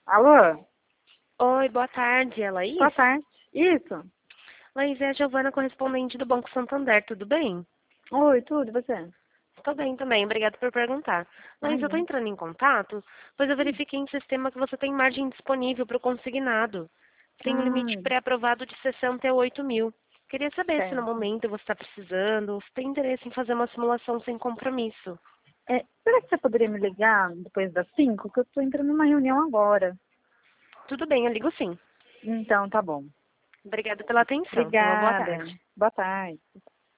Alô? Oi, boa tarde, é Laís? Boa tarde. Isso? Laís, é a Giovana, correspondente do Banco Santander, tudo bem? Oi, tudo, e você? Estou bem também, obrigada por perguntar. Laís, eu estou Imagina. entrando em contato, pois eu verifiquei em sistema que você tem margem disponível para o consignado. Tem um limite Hum, pré-aprovado de 68 mil. Queria saber se no certo. momento você está precisando, ou se tem interesse em fazer uma simulação sem compromisso. Será que você poderia me ligar depois das 5? Que eu estou entrando numa reunião agora. Tudo bem, eu ligo sim. Então, tá bom. Obrigada pela atenção. Tenha uma boa Obrigada. tarde. Boa tarde.